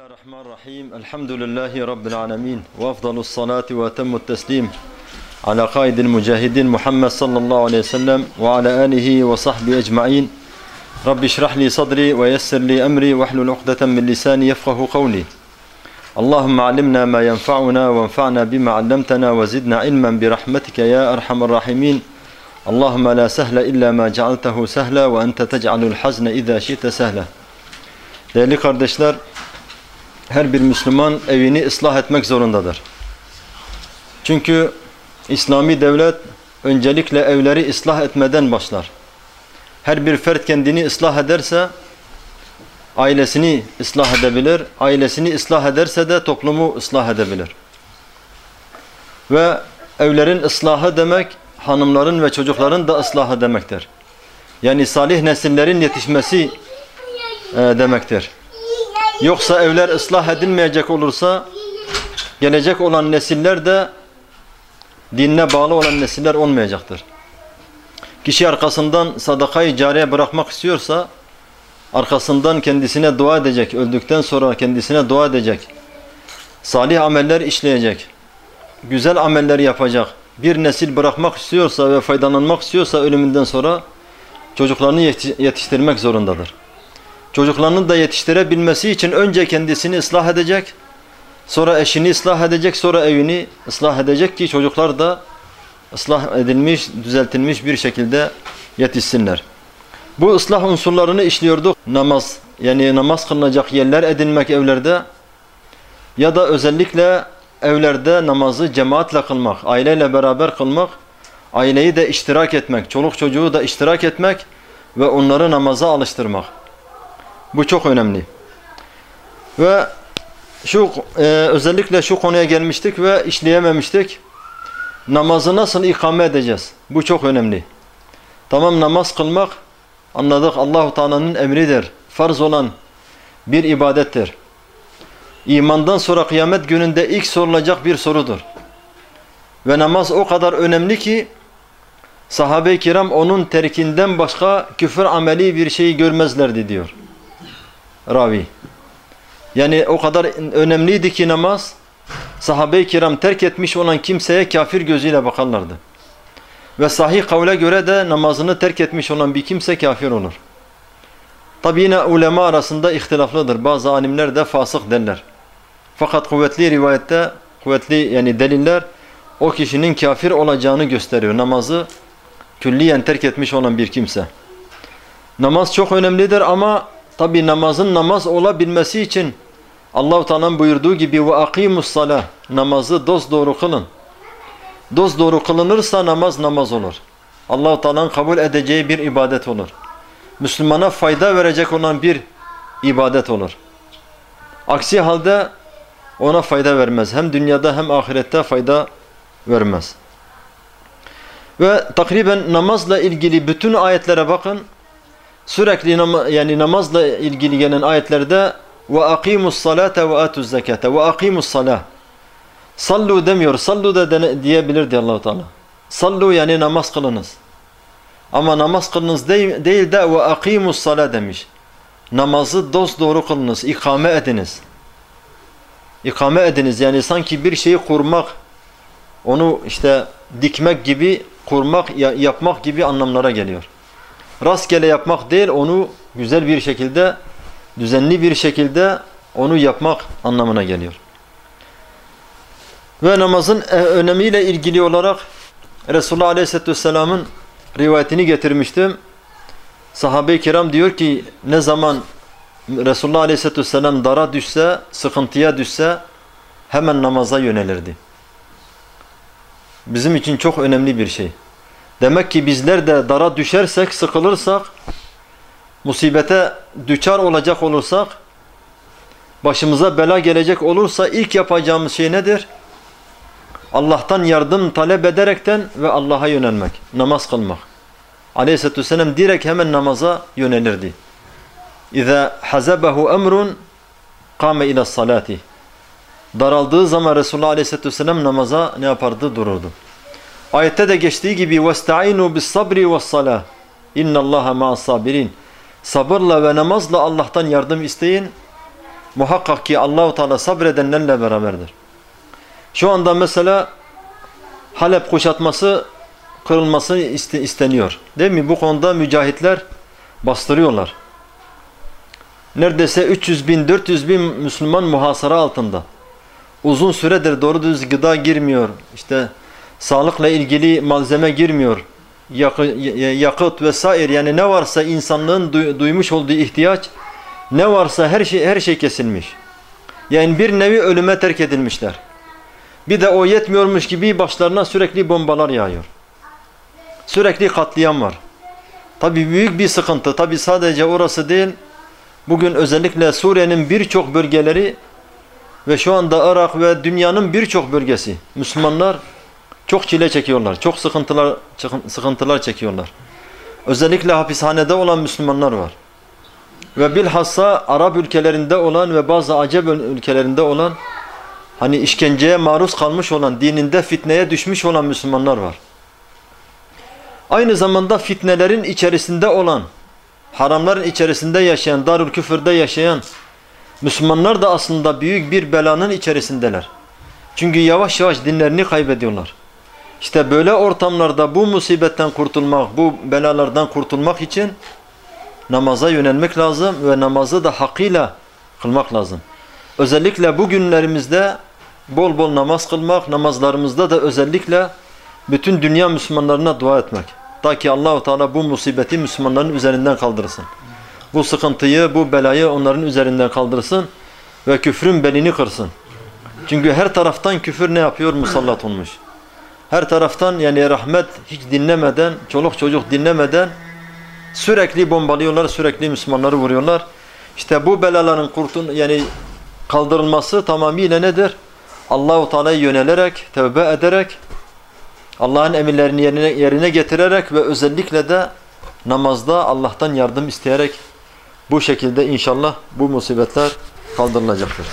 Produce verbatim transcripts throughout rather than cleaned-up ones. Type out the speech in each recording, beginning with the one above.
Bismillahirrahmanirrahim. Elhamdülillahi Rabbil alemin. Ve afdalus salati ve temmut teslim. Ala kaidil mücahidin Muhammed sallallahu aleyhi ve sellem ve ala alihi ve sahbihi ecma'in. Rabbi şrahli sadri ve yessirli emri ve hlul uqdeten min lisani yefkahu kavli. Allahümme alimna ma yenfa'una ve enfa'na bima allamtana ve zidna ilmen bi rahmetike ya erhamer rahimin. Allahümme la sehle illa ma cealtehu sehla ve ente tec'alul hazne izâ şi'te sehla. Değerli kardeşler, her bir Müslüman evini ıslah etmek zorundadır. Çünkü İslami devlet öncelikle evleri ıslah etmeden başlar. Her bir fert kendini ıslah ederse ailesini ıslah edebilir, ailesini ıslah ederse de toplumu ıslah edebilir. Ve evlerin ıslahı demek, hanımların ve çocukların da ıslahı demektir. Yani salih nesillerin yetişmesi e, demektir. Yoksa evler ıslah edilmeyecek olursa gelecek olan nesiller de dinine bağlı olan nesiller olmayacaktır. Kişi arkasından sadakayı cariye bırakmak istiyorsa arkasından kendisine dua edecek, öldükten sonra kendisine dua edecek, salih ameller işleyecek, güzel ameller yapacak, bir nesil bırakmak istiyorsa ve faydalanmak istiyorsa ölümünden sonra çocuklarını yetiştirmek zorundadır. Çocuklarını da yetiştirebilmesi için önce kendisini ıslah edecek, sonra eşini ıslah edecek, sonra evini ıslah edecek ki çocuklar da ıslah edilmiş, düzeltilmiş bir şekilde yetişsinler. Bu ıslah unsurlarını işliyorduk. Namaz, yani namaz kılınacak yerler edinmek evlerde ya da özellikle evlerde namazı cemaatle kılmak, aileyle beraber kılmak, aileyi de iştirak etmek, çoluk çocuğu da iştirak etmek ve onları namaza alıştırmak. Bu çok önemli. Ve şu e, özellikle şu konuya gelmiştik ve işleyememiştik. Namazı nasıl ikame edeceğiz? Bu çok önemli. Tamam, namaz kılmak anladık, Allah-u Teala'nın emridir. Farz olan bir ibadettir. İmandan sonra kıyamet gününde ilk sorulacak bir sorudur. Ve namaz o kadar önemli ki sahabe-i kiram onun terkinden başka küfür ameli bir şeyi görmezlerdi diyor ravi. Yani o kadar önemliydi ki namaz, sahabe-i kiram terk etmiş olan kimseye kafir gözüyle bakarlardı. Ve sahih kavle göre de namazını terk etmiş olan bir kimse kafir olur. Tabi yine ulema arasında ihtilaflıdır. Bazı alimler de fasık derler. Fakat kuvvetli rivayette, kuvvetli yani deliller o kişinin kafir olacağını gösteriyor. Namazı külliyen terk etmiş olan bir kimse. Namaz çok önemlidir ama tabi namazın namaz olabilmesi için Allah-u Teala'nın buyurduğu gibi ve akimus salah, namazı dosdoğru kılın. Dosdoğru kılınırsa namaz namaz olur. Allah-u Teala'nın kabul edeceği bir ibadet olur. Müslümana fayda verecek olan bir ibadet olur. Aksi halde ona fayda vermez. Hem dünyada hem ahirette fayda vermez. Ve takriben namazla ilgili bütün ayetlere bakın. Sürekli nam yani namazla ilgili gelen ayetlerde ve akimus salate ve atuz zekate ve akimus salah. Sallu demiyor. Sallu da diyebilirdi Allah-u Teala. Sallu yani namaz kılınız. Ama namaz kılınız değil, değil de ve akimus salah demiş. Namazı dosdoğru kılınız, ikame ediniz. İkame ediniz yani sanki bir şeyi kurmak, onu işte dikmek gibi, kurmak, yapmak gibi anlamlara geliyor. Rastgele yapmak değil, onu güzel bir şekilde, düzenli bir şekilde onu yapmak anlamına geliyor. Ve namazın önemiyle ilgili olarak Resulullah Aleyhisselatü Vesselam'ın rivayetini getirmiştim. Sahabe-i kiram diyor ki ne zaman Resulullah Aleyhisselatü Vesselam dara düşse, sıkıntıya düşse hemen namaza yönelirdi. Bizim için çok önemli bir şey. Demek ki bizler de dara düşersek, sıkılırsak, musibete düçar olacak olursak, başımıza bela gelecek olursa ilk yapacağımız şey nedir? Allah'tan yardım talep ederekten ve Allah'a yönelmek, namaz kılmak. Aleyhisselatü Vesselam direkt hemen namaza yönelirdi. İza hazabehu emrun kâme ila salati. Daraldığı zaman Resulullah Aleyhisselatü Vesselam namaza ne yapardı? Dururdu. Ayette de geçtiği gibi وَاسْتَعِينُوا بِالصَّبْرِ وَالصَّلَاةِ اِنَّ اللّٰهَ مَعَ الصَّابِرِينَ. Sabırla ve namazla Allah'tan yardım isteyin. muhakkak ki Allah-u Teala sabredenlerle beraberdir. Şu anda mesela Halep kuşatması kırılması isteniyor. Değil mi? Bu konuda mücahitler bastırıyorlar. Neredeyse üç yüz bin, dört yüz bin Müslüman muhasara altında. Uzun süredir doğru düz gıda girmiyor. İşte sağlıkla ilgili malzeme girmiyor. Yakı, yakıt vesaire, yani ne varsa insanlığın duymuş olduğu ihtiyaç, ne varsa her şey her şey kesilmiş. Yani bir nevi ölüme terk edilmişler. Bir de o yetmiyormuş gibi başlarına sürekli bombalar yağıyor. Sürekli katliam var. Tabii büyük bir sıkıntı. Tabii sadece orası değil. Bugün özellikle Suriye'nin birçok bölgeleri ve şu anda Irak ve dünyanın birçok bölgesi, Müslümanlar çok çile çekiyorlar. Çok sıkıntılar sıkıntılar çekiyorlar. Özellikle hapishanede olan Müslümanlar var. Ve bilhassa Arap ülkelerinde olan ve bazı Acem ülkelerinde olan, hani işkenceye maruz kalmış olan, dininde fitneye düşmüş olan Müslümanlar var. Aynı zamanda fitnelerin içerisinde olan, haramların içerisinde yaşayan, Darül Küfür'de yaşayan Müslümanlar da aslında büyük bir belanın içerisindeler. Çünkü yavaş yavaş dinlerini kaybediyorlar. İşte böyle ortamlarda bu musibetten kurtulmak, bu belalardan kurtulmak için namaza yönelmek lazım ve namazı da hakkıyla kılmak lazım. Özellikle bu günlerimizde bol bol namaz kılmak, namazlarımızda da özellikle bütün dünya Müslümanlarına dua etmek. Ta ki Allah-u Teala bu musibeti Müslümanların üzerinden kaldırsın. Bu sıkıntıyı, bu belayı onların üzerinden kaldırsın ve küfrün belini kırsın. Çünkü her taraftan küfür ne yapıyor? Musallat olmuş. Her taraftan, yani rahmet hiç dinlemeden, çoluk çocuk dinlemeden sürekli bombalıyorlar, sürekli Müslümanları vuruyorlar. İşte bu belaların kurtun, yani kaldırılması tamamıyla nedir? Allah-u Teala'ya yönelerek, tövbe ederek, Allah'ın emirlerini yerine, yerine getirerek ve özellikle de namazda Allah'tan yardım isteyerek bu şekilde inşallah bu musibetler kaldırılacaktır.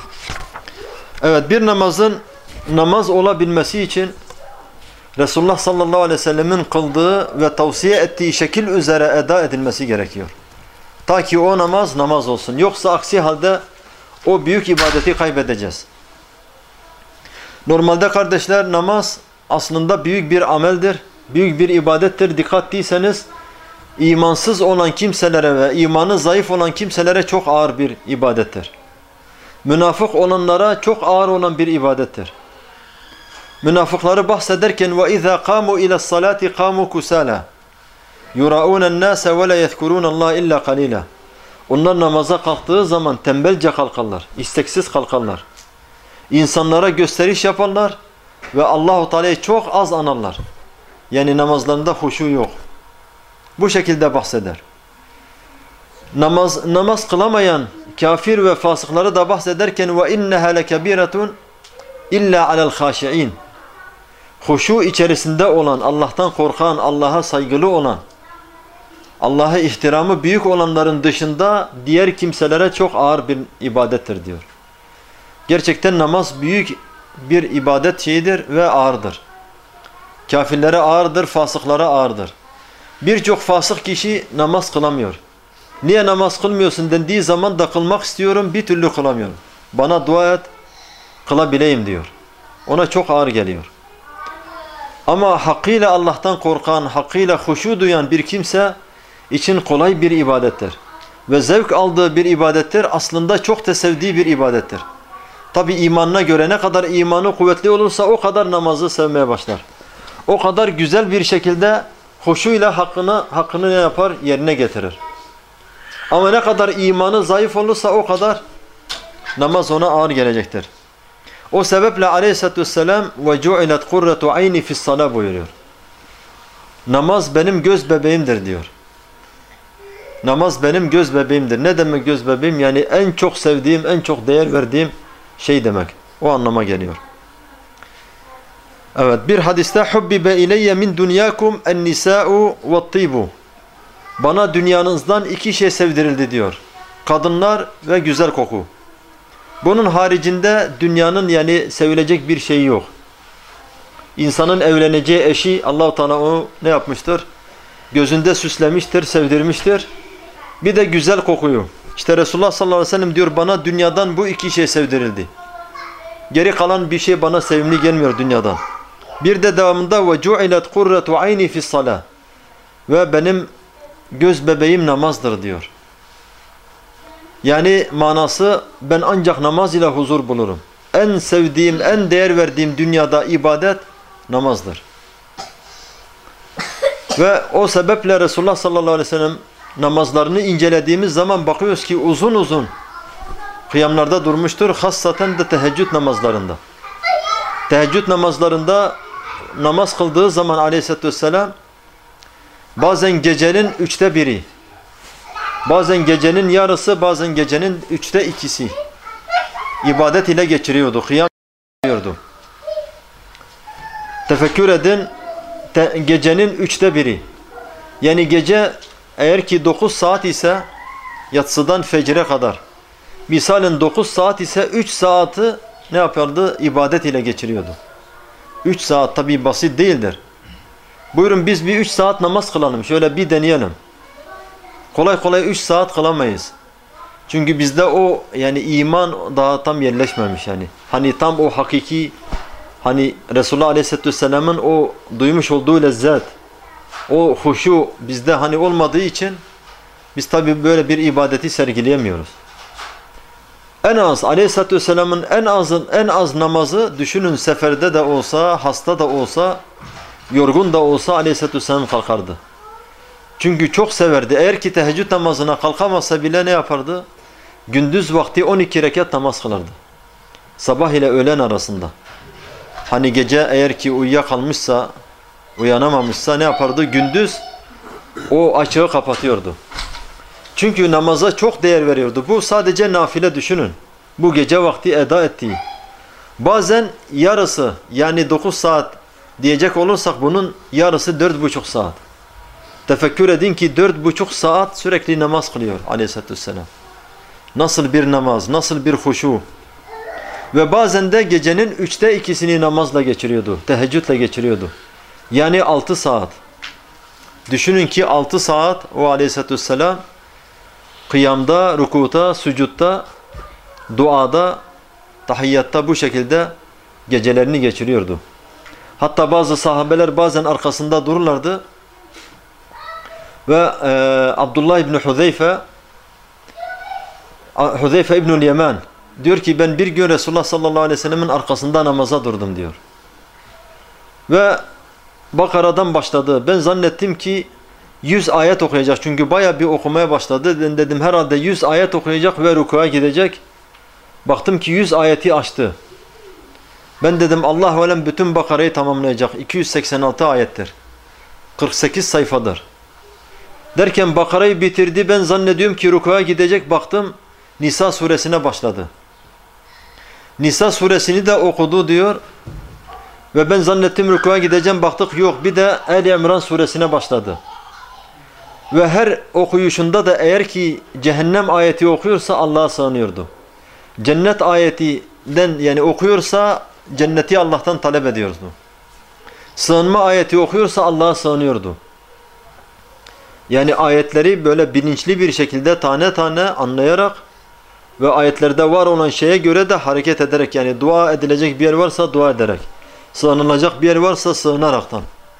Evet, bir namazın namaz olabilmesi için Resulullah sallallahu aleyhi ve sellemin kıldığı ve tavsiye ettiği şekil üzere eda edilmesi gerekiyor. Ta ki o namaz namaz olsun. Yoksa aksi halde o büyük ibadeti kaybedeceğiz. Normalde kardeşler, namaz aslında büyük bir ameldir, büyük bir ibadettir. Dikkat ettiyseniz imansız olan kimselere ve imanı zayıf olan kimselere çok ağır bir ibadettir. Münafık olanlara çok ağır olan bir ibadettir. Münafıkları bahsederken وَاِذَا قَامُوا اِلَى الصَّلَاةِ قَامُوا كُسَالًا يُرَاءُونَ النَّاسَ وَلَا يَذْكُرُونَ اللّٰهِ اِلَّا قَلِيلًا. Onlar namaza kalktığı zaman tembelce kalkarlar, isteksiz kalkarlar. İnsanlara gösteriş yaparlar ve Allah-u Teala'yı çok az anarlar. Yani namazlarında huşu yok. Bu şekilde bahseder. Namaz namaz kılamayan kafir ve fasıkları da bahsederken ve inneha lekebiretun illa alel haşiin. Huşu içerisinde olan, Allah'tan korkan, Allah'a saygılı olan, Allah'a ihtiramı büyük olanların dışında diğer kimselere çok ağır bir ibadettir diyor. Gerçekten namaz büyük bir ibadet şeyidir ve ağırdır. Kafirlere ağırdır, fasıklara ağırdır. Birçok fasık kişi namaz kılamıyor. Niye namaz kılmıyorsun dendiği zaman da kılmak istiyorum, bir türlü kılamıyorum. Bana dua et, kılabileyim diyor. Ona çok ağır geliyor. Ama hakkıyla Allah'tan korkan, hakkıyla huşu duyan bir kimse için kolay bir ibadettir. Ve zevk aldığı bir ibadettir. Aslında çok da sevdiği bir ibadettir. Tabi imanına göre ne kadar imanı kuvvetli olursa o kadar namazı sevmeye başlar. O kadar güzel bir şekilde huşuyla hakkını, hakkını ne yapar? Yerine getirir. Ama ne kadar imanı zayıf olursa o kadar namaz ona ağır gelecektir. O sebeple aleyhissalatü vesselam وَجُعِلَتْ قُرَّةُ عَيْنِ فِي الصَّلَى buyuruyor. Namaz benim göz bebeğimdir diyor. Namaz benim göz bebeğimdir. Ne demek göz bebeğim? Yani en çok sevdiğim, en çok değer verdiğim şey demek. O anlama geliyor. Evet, bir hadiste حُبِّبَ اِلَيَّ مِنْ دُنْيَاكُمْ النِّسَاءُ وَالطِّيبُ. Bana dünyanızdan iki şey sevdirildi diyor. Kadınlar ve güzel koku. Bunun haricinde dünyanın yani sevilecek bir şeyi yok. İnsanın evleneceği eşi Allah-u Teala onu ne yapmıştır? Gözünde süslemiştir, sevdirmiştir. Bir de güzel kokuyu. İşte Resulullah sallallahu aleyhi ve sellem diyor bana dünyadan bu iki şey sevdirildi. Geri kalan bir şey bana sevimli gelmiyor dünyadan. Bir de devamında ve cu'ilet kurretu ayni fi's salah. Ve benim göz bebeğim namazdır diyor. Yani manası ben ancak namaz ile huzur bulurum. En sevdiğim, en değer verdiğim dünyada ibadet namazdır. Ve o sebeple Resulullah sallallahu aleyhi ve sellem namazlarını incelediğimiz zaman bakıyoruz ki uzun uzun kıyamlarda durmuştur. Hassaten de teheccüd namazlarında. Teheccüd namazlarında namaz kıldığı zaman aleyhissalatü vesselam bazen gecenin üçte biri, bazen gecenin yarısı, bazen gecenin üçte ikisi ibadet ile geçiriyordu, kıyam yapıyordu. Tefekkür edin, te, gecenin üçte biri. Yani gece eğer ki dokuz saat ise yatsıdan fecre kadar. Misalin dokuz saat ise üç saati ne yapardı? İbadet ile geçiriyordu. üç saat tabi basit değildir. Buyurun biz bir üç saat namaz kılalım. Şöyle bir deneyelim. Kolay kolay üç saat kılamayız. Çünkü bizde o yani iman daha tam yerleşmemiş yani. Hani tam o hakiki hani Resulullah Aleyhisselatü Vesselam'ın o duymuş olduğu lezzet, o huşu bizde hani olmadığı için biz tabi böyle bir ibadeti sergileyemiyoruz. En az Aleyhisselatü Vesselam'ın en azın en az namazı düşünün seferde de olsa, hasta da olsa, yorgun da olsa Aleyhisselatü Vesselam kalkardı. Çünkü çok severdi. Eğer ki teheccüd namazına kalkamazsa bile ne yapardı? Gündüz vakti on iki rekat namaz kılardı. Sabah ile öğlen arasında. Hani gece eğer ki uyuyakalmışsa, uyanamamışsa ne yapardı? Gündüz o açığı kapatıyordu. Çünkü namaza çok değer veriyordu. Bu sadece nafile düşünün. Bu gece vakti eda ettiği. Bazen yarısı yani dokuz saat diyecek olursak bunun yarısı dört buçuk saat. Tefekkür edin ki dört buçuk saat sürekli namaz kılıyor aleyhissalatü vesselam. Nasıl bir namaz, nasıl bir huşu. Ve bazen de gecenin üçte ikisini namazla geçiriyordu. Teheccüdle geçiriyordu. Yani altı saat. Düşünün ki altı saat o aleyhissalatü vesselam kıyamda, rukuta, sücutta, duada, tahiyyatta bu şekilde gecelerini geçiriyordu. Hatta bazı sahabeler bazen arkasında dururlardı. Ve e, Abdullah İbni Huzeyfe Huzeyfe İbnül Yemen diyor ki ben bir gün Resulullah sallallahu aleyhi ve sellemin arkasında namaza durdum diyor. Ve Bakara'dan başladı. Ben zannettim ki yüz ayet okuyacak. Çünkü baya bir okumaya başladı. Ben dedim herhalde yüz ayet okuyacak ve rükûa gidecek. Baktım ki yüz ayeti açtı. Ben dedim Allah alem bütün Bakara'yı tamamlayacak. iki yüz seksen altı ayettir. kırk sekiz sayfadır. Derken Bakara'yı bitirdi. Ben zannediyorum ki rükûa gidecek. Baktım Nisa suresine başladı. Nisa suresini de okudu diyor. Ve ben zannettim rükûa gideceğim. Baktık yok. Bir de Ali İmran suresine başladı. Ve her okuyuşunda da eğer ki cehennem ayeti okuyorsa Allah'a sığınıyordu. Cennet ayetinden yani okuyorsa cenneti Allah'tan talep ediyordu. Sığınma ayeti okuyorsa Allah'a sığınıyordu. Yani ayetleri böyle bilinçli bir şekilde tane tane anlayarak ve ayetlerde var olan şeye göre de hareket ederek yani dua edilecek bir yer varsa dua ederek, sığınılacak bir yer varsa sığınaraktan.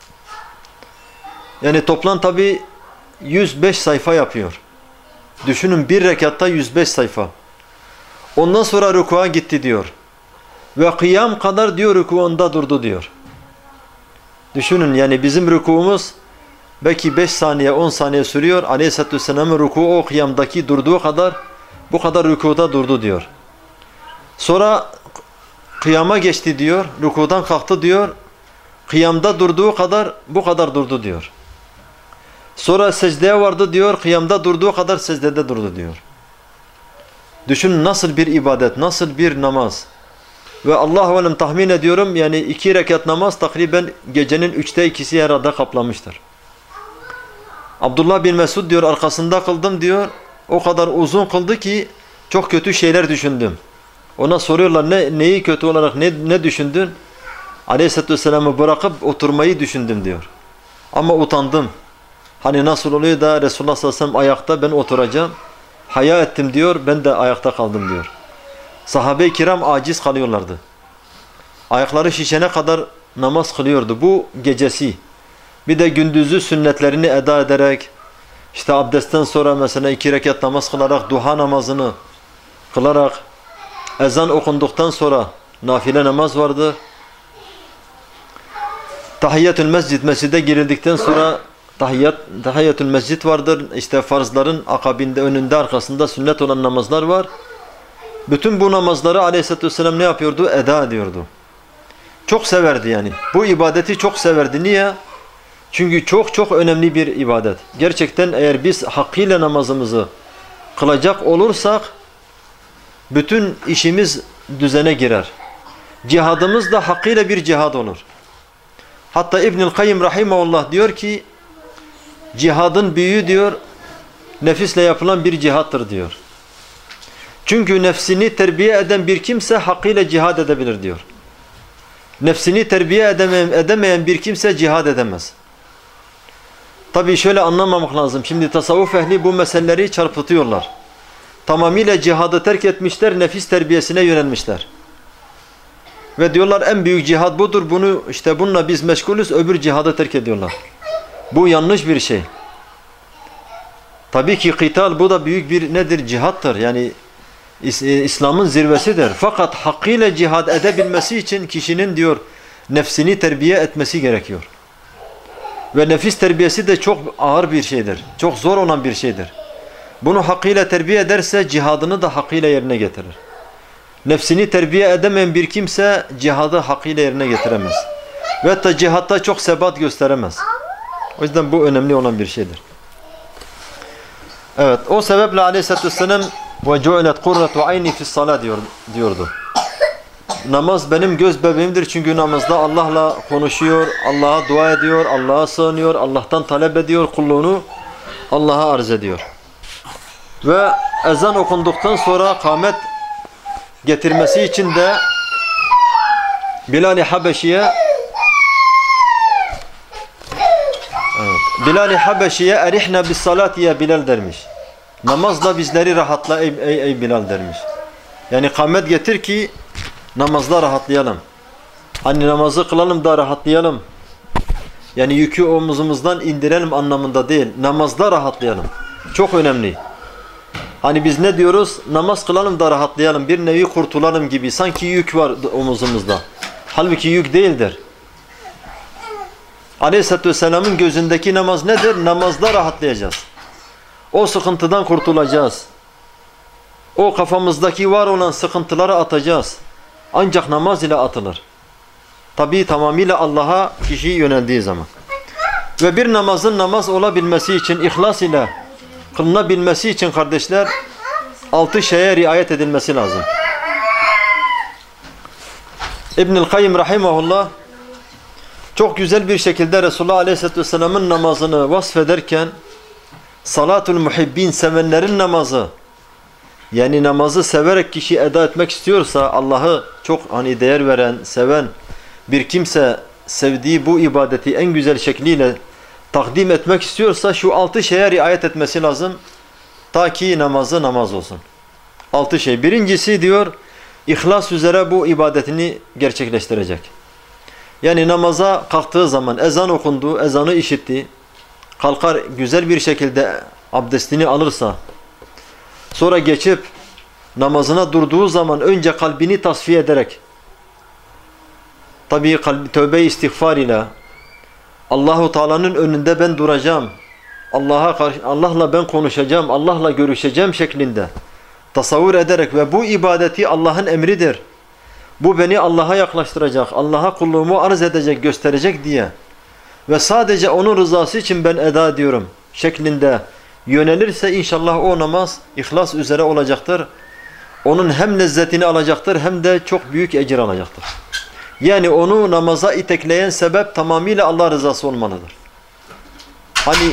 Yani toplam tabi yüz beş sayfa yapıyor. Düşünün bir rekatta yüz beş sayfa. Ondan sonra rükûa gitti diyor. Ve kıyam kadar diyor rükûunda durdu diyor. Düşünün yani bizim rükûmuz belki beş saniye on saniye sürüyor. Aleyhisselatü Vesselam'ın rükû o kıyamdaki durduğu kadar bu kadar rükûda durdu diyor. Sonra kıyama geçti diyor. Rükûdan kalktı diyor. Kıyamda durduğu kadar bu kadar durdu diyor. Sonra secdeye vardı diyor. Kıyamda durduğu kadar secdede durdu diyor. Düşünün nasıl bir ibadet, nasıl bir namaz. Ve Allahu alem tahmin ediyorum yani iki rekat namaz takriben gecenin üçte ikisi herhalde kaplamıştır. Abdullah bin Mesud diyor arkasında kıldım diyor. O kadar uzun kıldı ki çok kötü şeyler düşündüm. Ona soruyorlar ne, neyi kötü olarak ne, ne düşündün? Aleyhisselatü Vesselam'ı bırakıp oturmayı düşündüm diyor. Ama utandım. Hani nasıl oluyor da Resulullah sallallahu aleyhi ve sellem ayakta ben oturacağım. haya ettim diyor, ben de ayakta kaldım diyor. Sahabe-i kiram aciz kalıyorlardı. Ayakları şişene kadar namaz kılıyordu. Bu gecesi. Bir de gündüzü sünnetlerini eda ederek, işte abdestten sonra mesela iki rekat namaz kılarak, duha namazını kılarak, ezan okunduktan sonra nafile namaz vardı. Tahiyyatül mescid, mescide girildikten sonra tahiyyat, tahiyyatül mescid vardır. İşte farzların akabinde, önünde, arkasında sünnet olan namazlar var. Bütün bu namazları Aleyhisselatü Vesselam ne yapıyordu? Eda ediyordu. Çok severdi yani. Bu ibadeti çok severdi. Niye? Çünkü çok çok önemli bir ibadet. Gerçekten eğer biz hakkıyla namazımızı kılacak olursak bütün işimiz düzene girer. Cihadımız da hakkıyla bir cihad olur. Hatta İbnül Kayyim Rahimahullah diyor ki cihadın büyüğü diyor nefisle yapılan bir cihattır diyor. Çünkü nefsini terbiye eden bir kimse hakkıyla cihad edebilir diyor. Nefsini terbiye edemeyen, edemeyen bir kimse cihad edemez. Tabii şöyle anlamamak lazım. Şimdi tasavvuf ehli bu meseleleri çarpıtıyorlar. Tamamıyla cihadı terk etmişler, nefis terbiyesine yönelmişler. Ve diyorlar en büyük cihad budur. Bunu işte bununla biz meşgulüz, öbür cihadı terk ediyorlar. Bu yanlış bir şey. Tabii ki kıtal bu da büyük bir nedir? Cihattır. Yani İslam'ın zirvesidir. Fakat hakkıyla cihad edebilmesi için kişinin diyor nefsini terbiye etmesi gerekiyor. Ve nefis terbiyesi de çok ağır bir şeydir. Çok zor olan bir şeydir. Bunu hakkıyla terbiye ederse cihadını da hakkıyla yerine getirir. Nefsini terbiye edemeyen bir kimse cihadı hakkıyla yerine getiremez. Ve hatta cihatta çok sebat gösteremez. O yüzden bu önemli olan bir şeydir. Evet, o sebeple Aleyhisselatü Vesselam وَجُعْلَتْ قُرَّةُ عَيْنِ فِي الصَّلَاةِ diyor, diyordu. Namaz benim göz bebeğimdir çünkü namazda Allah'la konuşuyor, Allah'a dua ediyor, Allah'a sığınıyor, Allah'tan talep ediyor, kulluğunu Allah'a arz ediyor. Ve ezan okunduktan sonra kâmet getirmesi için de Bilal-i Habeşi'ye evet, Bilal-i Habeşi'ye erihne bis salat ya Bilal dermiş. Namazla bizleri rahatla ey, ey, ey Bilal dermiş. Yani kâmet getir ki namazda rahatlayalım. Hani namazı kılalım da rahatlayalım. Yani yükü omuzumuzdan indirelim anlamında değil. Namazda rahatlayalım. Çok önemli. Hani biz ne diyoruz? Namaz kılalım da rahatlayalım. Bir nevi kurtulalım gibi. Sanki yük var omuzumuzda. Halbuki yük değildir. Aleyhisselatü Vesselam'ın gözündeki namaz nedir? Namazda rahatlayacağız. O sıkıntıdan kurtulacağız. O kafamızdaki var olan sıkıntıları atacağız. Ancak namaz ile atılır. Tabii tamamıyla Allah'a kişi yöneldiği zaman. Ve bir namazın namaz olabilmesi için, ihlas ile kılınabilmesi için kardeşler, altı şeye riayet edilmesi lazım. İbnül Kayyim Rahimahullah çok güzel bir şekilde Resulullah Aleyhisselatü Vesselam'ın namazını vasfederken salatul muhibbin, sevenlerin namazı, yani namazı severek kişi eda etmek istiyorsa, Allah'ı çok hani değer veren, seven bir kimse sevdiği bu ibadeti en güzel şekliyle takdim etmek istiyorsa şu altı şeye riayet etmesi lazım. Ta ki namazı namaz olsun. Altı şey. Birincisi diyor, ihlas üzere bu ibadetini gerçekleştirecek. Yani namaza kalktığı zaman ezan okundu, ezanı işitti. Kalkar güzel bir şekilde abdestini alırsa, sonra geçip namazına durduğu zaman önce kalbini tasfiye ederek, tabii kalbi tövbe istiğfar ile Allahu Teala'nın önünde ben duracağım, Allah'a karşı Allah'la ben konuşacağım, Allah'la görüşeceğim şeklinde tasavvur ederek ve bu ibadeti Allah'ın emridir. Bu beni Allah'a yaklaştıracak, Allah'a kulluğumu arz edecek, gösterecek diye ve sadece onun rızası için ben eda ediyorum şeklinde yönelirse inşallah o namaz ihlas üzere olacaktır. Onun hem lezzetini alacaktır hem de çok büyük ecir alacaktır. Yani onu namaza itekleyen sebep tamamıyla Allah rızası olmalıdır. Hani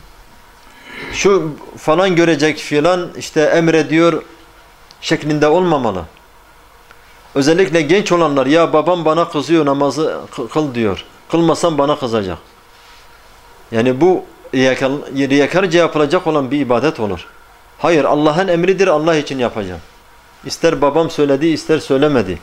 şu falan görecek filan işte emrediyor şeklinde olmamalı. Özellikle genç olanlar ya babam bana kızıyor namazı kıl diyor. Kılmasam bana kızacak. Yani bu riyakarca yapılacak olan bir ibadet olur. Hayır, Allah'ın emridir, Allah için yapacağım. İster babam söyledi, ister söylemedi.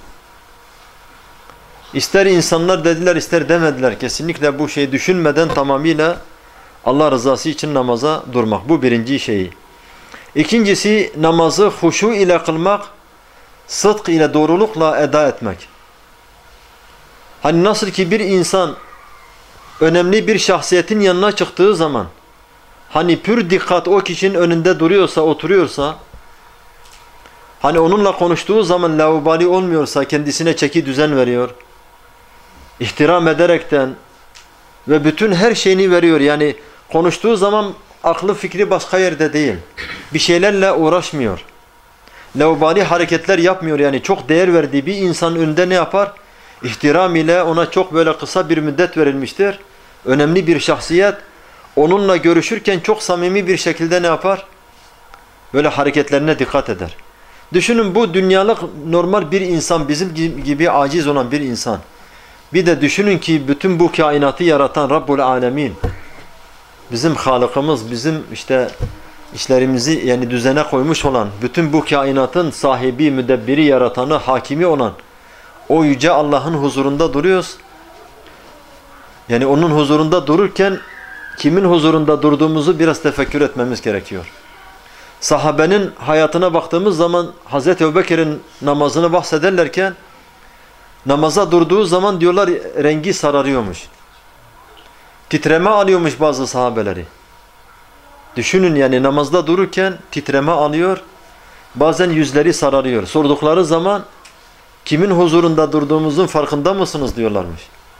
İster insanlar dediler, ister demediler. Kesinlikle bu şeyi düşünmeden tamamıyla Allah rızası için namaza durmak. Bu birinci şeyi. İkincisi, namazı huşu ile kılmak, sıdk ile, doğrulukla eda etmek. Hani nasıl ki bir insan önemli bir şahsiyetin yanına çıktığı zaman, hani pür dikkat o kişinin önünde duruyorsa, oturuyorsa, hani onunla konuştuğu zaman laubali olmuyorsa, kendisine çeki düzen veriyor, ihtiram ederekten ve bütün her şeyini veriyor. Yani konuştuğu zaman aklı fikri başka yerde değil. Bir şeylerle uğraşmıyor. Laubali hareketler yapmıyor. Yani çok değer verdiği bir insanın önünde ne yapar? İhtiram ile ona çok böyle kısa bir müddet verilmiştir. Önemli bir şahsiyet. Onunla görüşürken çok samimi bir şekilde ne yapar? Böyle hareketlerine dikkat eder. Düşünün, bu dünyalık normal bir insan, bizim gibi aciz olan bir insan. Bir de düşünün ki bütün bu kainatı yaratan Rabbul Alemin, bizim Halık'ımız, bizim işte işlerimizi yani düzene koymuş olan, bütün bu kainatın sahibi, müdebbiri, yaratanı, hakimi olan o yüce Allah'ın huzurunda duruyoruz. Yani onun huzurunda dururken kimin huzurunda durduğumuzu biraz tefekkür etmemiz gerekiyor. Sahabenin hayatına baktığımız zaman Hazreti Ebubekir'in namazını bahsederlerken namaza durduğu zaman diyorlar rengi sararıyormuş. Titreme alıyormuş bazı sahabeleri. Düşünün yani namazda dururken titreme alıyor. Bazen yüzleri sararıyor. Sordukları zaman kimin huzurunda durduğumuzun farkında mısınız diyorlarmış.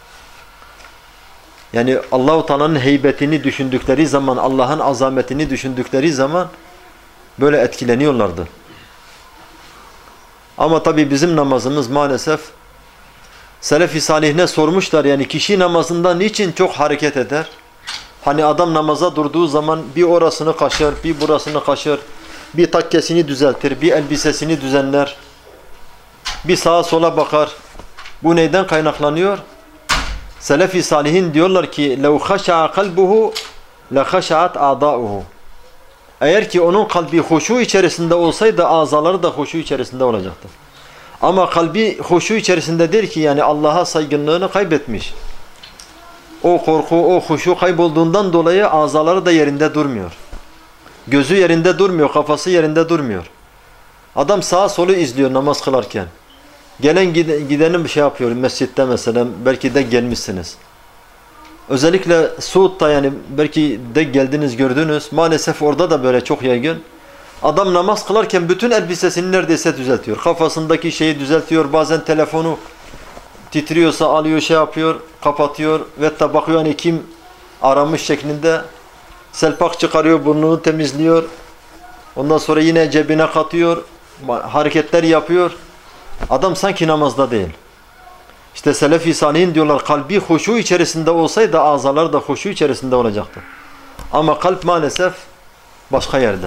Yani Allah-u Teala'nın heybetini düşündükleri zaman, Allah'ın azametini düşündükleri zaman böyle etkileniyorlardı. Ama tabii bizim namazımız maalesef, Selef-i Salih'ine sormuşlar yani kişi namazında niçin çok hareket eder? Hani adam namaza durduğu zaman bir orasını kaşır, bir burasını kaşır, bir takkesini düzeltir, bir elbisesini düzenler, bir sağa sola bakar. Bu neyden kaynaklanıyor? Selef-i Salih'in diyorlar ki لَوْ خَشَعَ قَلْبُهُ لَخَشَعَتْ اَعْضَاؤُهُ Eğer ki onun kalbi huşu içerisinde olsaydı azaları da huşu içerisinde olacaktı. Ama kalbi huşu içerisinde değil ki, yani Allah'a saygınlığını kaybetmiş. O korku, o huşu kaybolduğundan dolayı azaları da yerinde durmuyor. Gözü yerinde durmuyor, kafası yerinde durmuyor. Adam sağa solu izliyor namaz kılarken. Gelen gidenin bir şey yapıyor mescitte mesela, belki de gelmişsiniz. Özellikle Suud'da, yani belki de geldiniz gördünüz. Maalesef orada da böyle çok yaygın. Adam namaz kılarken bütün elbisesini neredeyse düzeltiyor. Kafasındaki şeyi düzeltiyor. Bazen telefonu titriyorsa alıyor, şey yapıyor, kapatıyor. Ve hatta bakıyor hani kim aramış şeklinde. Selpak çıkarıyor, burnunu temizliyor. Ondan sonra yine cebine katıyor. Hareketler yapıyor. Adam sanki namazda değil. İşte Selef-i Salih'in diyorlar kalbi huşu içerisinde olsaydı azalar da huşu içerisinde olacaktı. Ama kalp maalesef başka yerde.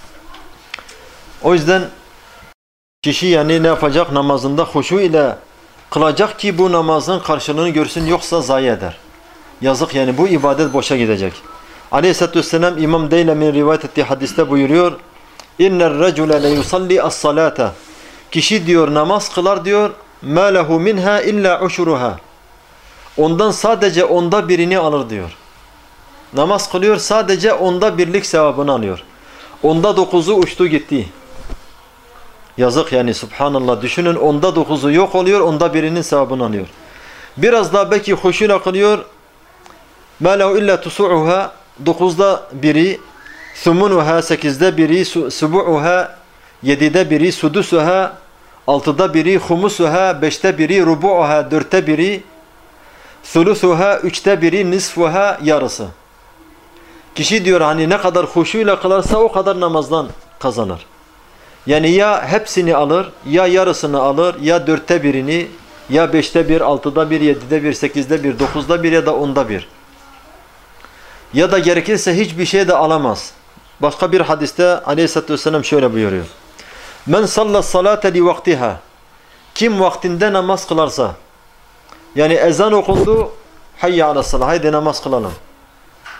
O yüzden kişi yani ne yapacak? Namazında huşu ile kılacak ki bu namazın karşılığını görsün, yoksa zayi eder. Yazık yani, bu ibadet boşa gidecek. Aleyhisselatü Vesselam İmam Deylem'in rivayet ettiği hadiste buyuruyor. İnner recule le yusalli as-salata. Kişi diyor namaz kılar diyor. مَا لَهُ مِنْهَا اِلَّا عُشُرُهَا Ondan sadece onda birini alır diyor. Namaz kılıyor, sadece onda birlik sevabını alıyor. Onda dokuzu uçtu gitti. Yazık yani, subhanallah, düşünün, onda dokuzu yok oluyor, onda birinin sevabını alıyor. Biraz daha belki huşuyla kılıyor. مَا لَهُ اِلَّا تُسُعُهَا Dokuzda biri, ثُمُنُهَا sekizde biri, سُبُعُهَا yedide biri, sudusuha altıda biri, humusuha beşte biri, rubu'uha dörtte biri, thulusuha üçte biri, nisfuha yarısı. Kişi diyor hani ne kadar huşuyla kılarsa o kadar namazdan kazanır. Yani ya hepsini alır, ya yarısını alır, ya dörtte birini, ya beşte bir, altıda bir, yedide bir, sekizde bir, dokuzda bir ya da onda bir. Ya da gerekirse hiçbir şey de alamaz. Başka bir hadiste Aleyhisselatü Vesselam şöyle buyuruyor. Men sallas salate li vaktiha. Kim vaktinde namaz kılarsa, yani ezan okundu, hayya alas salah, haydi namaz kılalım.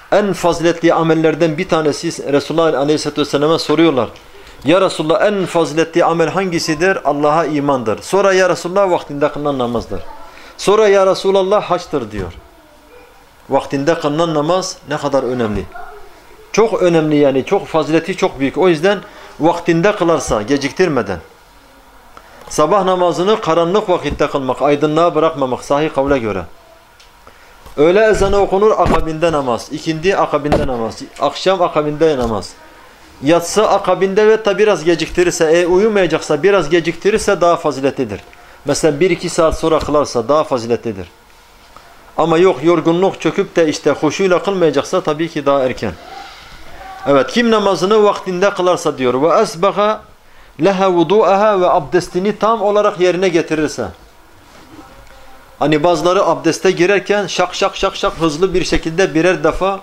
En faziletli amellerden bir tanesi Resulullah Aleyhisselatü Vesselam'a soruyorlar. Ya Resulullah en faziletli amel hangisidir? Allah'a imandır. Sonra ya Resulullah vaktinde kılınan namazdır. Sonra ya Resulallah haçtır diyor. Vaktinde kılınan namaz ne kadar önemli. Çok önemli yani. Çok fazileti çok büyük. O yüzden vaktinde kılarsa geciktirmeden. Sabah namazını karanlık vakitte kılmak, aydınlığa bırakmamak sahih kavle göre. Öğle ezanı okunur akabinde namaz. İkindi akabinde namaz. Akşam akabinde namaz. Yatsı akabinde ve tabi biraz geciktirirse, e, uyumayacaksa biraz geciktirirse daha faziletlidir. Mesela bir iki saat sonra kılarsa daha faziletlidir. Ama yok yorgunluk çöküp de işte huşuyla kılmayacaksa tabii ki daha erken. Evet, kim namazını vaktinde kılarsa diyor ve esbaha leha vudu'aha ve abdestini tam olarak yerine getirirse. Hani bazıları abdeste girerken şak şak şak şak hızlı bir şekilde birer defa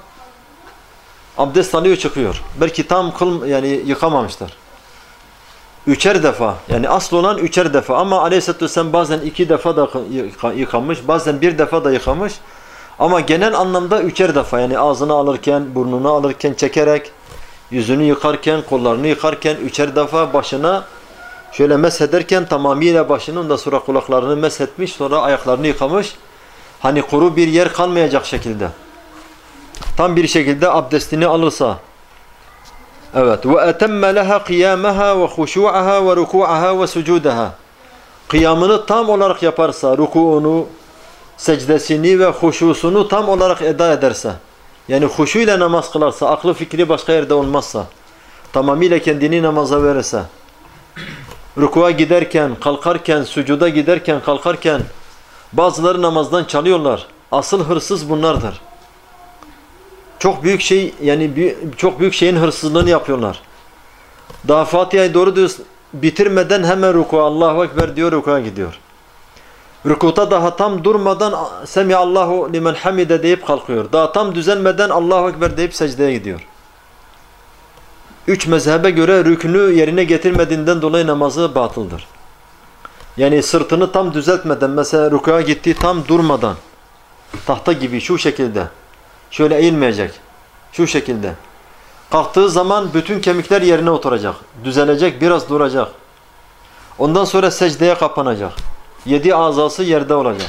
abdest alıyor çıkıyor. Belki tam kıl yani yıkamamışlar. Üçer defa yani asıl olan üçer defa ama Aleyhisselatü Vesselam bazen iki defa da yıkamış, bazen bir defa da yıkamış. Ama genel anlamda üçer defa yani ağzını alırken, burnunu alırken çekerek, yüzünü yıkarken, kollarını yıkarken üçer defa başına şöyle meshederken tamamıyla başını ondan sonra kulaklarını meshetmiş, sonra ayaklarını yıkamış. Hani kuru bir yer kalmayacak şekilde. Tam bir şekilde abdestini alırsa. Evet. Ve etemme leha kıyamaha ve huşu'aha ve ruku'aha ve sucudaha. Kıyamını tam olarak yaparsa, ruku'unu, secdesini ve huşusunu tam olarak eda ederse. Yani huşuyla namaz kılarsa, aklı fikri başka yerde olmazsa, tamamıyla kendini namaza verirse, rukuğa giderken, kalkarken, sucuda giderken, kalkarken bazıları namazdan çalıyorlar. Asıl hırsız bunlardır. Çok büyük şey yani çok büyük şeyin hırsızlığını yapıyorlar. Daha Fatiha'yı doğru düz bitirmeden hemen rukuğa Allahu Ekber diyor, rukuğa gidiyor. Rukuta daha tam durmadan Semiallahu limen hamide deyip kalkıyor. Daha tam düzelmeden Allahu Ekber deyip secdeye gidiyor. Üç mezhebe göre rükünü yerine getirmediğinden dolayı namazı batıldır. Yani sırtını tam düzeltmeden mesela rukuğa gitti tam durmadan tahta gibi şu şekilde şöyle eğilmeyecek. Şu şekilde. Kalktığı zaman bütün kemikler yerine oturacak. Düzelecek, biraz duracak. Ondan sonra secdeye kapanacak. Yedi azası yerde olacak.